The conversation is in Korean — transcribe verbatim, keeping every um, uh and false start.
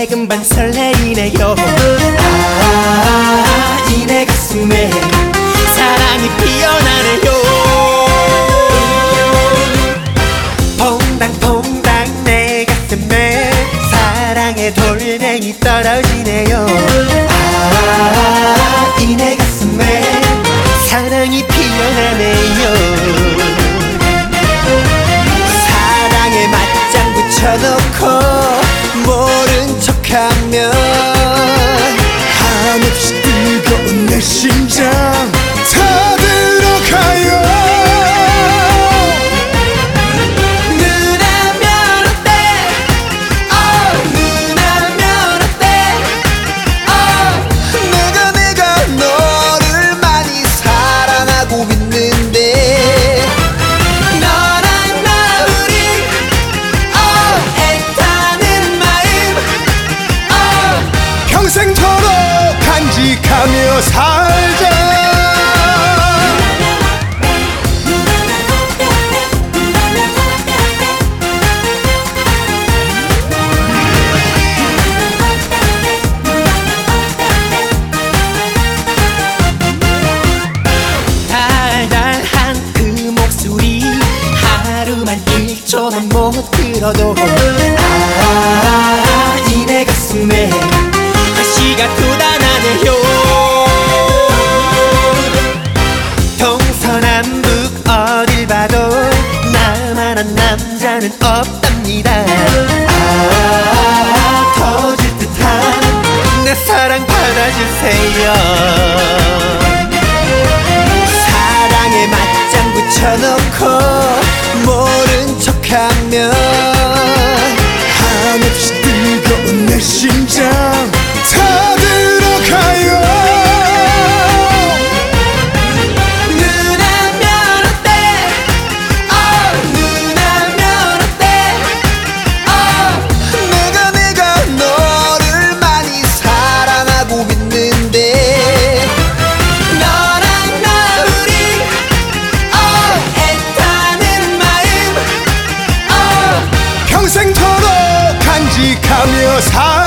금세 금방 설레이네요. 아, 이 내 가슴에 사랑이 피어나네요. 퐁당퐁당 내 가슴에 사랑의 돌멩이 떨어지네요. 아, 이 내 가슴에 사랑이 피어나네요. 사랑에 맞장구 쳐놓고 모른 척하면 한없이 뜨거운 내 심장 다 들어가요. 눈하면 어때? 어, 눈하면 어때? 어. 내가 내가 너를 많이 사랑하고 있는데 너랑 나 우리 어, 애타는 마음 어. 평생토록 간직하며 살자. 달달한 그 목소리 하루만 일 초만 못 들어도 아, 이 내 가슴에 가시가 돋아나네요. 동서남북 어딜 봐도 나만한 남자는 없답니다. 아, 터질 듯한 내 사랑 받아주세요. 사랑에 맞장구 쳐놓고 모른 척하면 한없이 뜨거운 내 심장 다 들어가요. 눈하면 어때? 어, 눈하면 어때? 어. 내가 내가 너를 많이 사랑하고 있는데 너랑 나 우리 어, 애타는 마음 어. 평생토록 간직하며 살